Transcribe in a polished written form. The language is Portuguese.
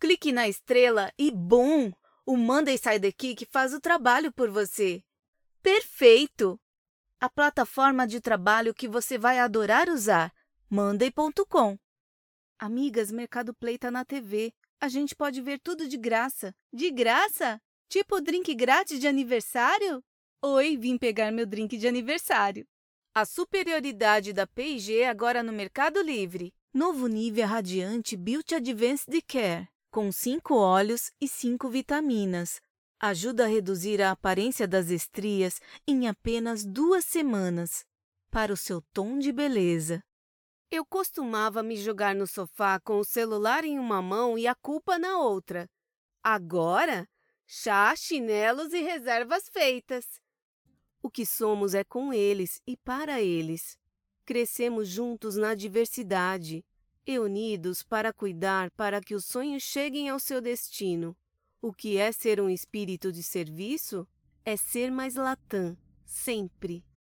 Clique na estrela e bum! O Monday Sidekick faz o trabalho por você. Perfeito! A plataforma de trabalho que você vai adorar usar, monday.com. Amigas, Mercado Play tá na TV. A gente pode ver tudo de graça. De graça? Tipo drink grátis de aniversário? Oi, vim pegar meu drink de aniversário. A superioridade da P&G agora no Mercado Livre. Novo Nivea Radiante Beauty Advanced Care, com 5 óleos e 5 vitaminas. Ajuda a reduzir a aparência das estrias em apenas 2 semanas, para o seu tom de beleza. Eu costumava me jogar no sofá com o celular em uma mão e a culpa na outra. Agora, chá, chinelos e reservas feitas. O que somos é com eles e para eles. Crescemos juntos na diversidade e unidos para cuidar para que os sonhos cheguem ao seu destino. O que é ser um espírito de serviço? É ser mais Latam, sempre.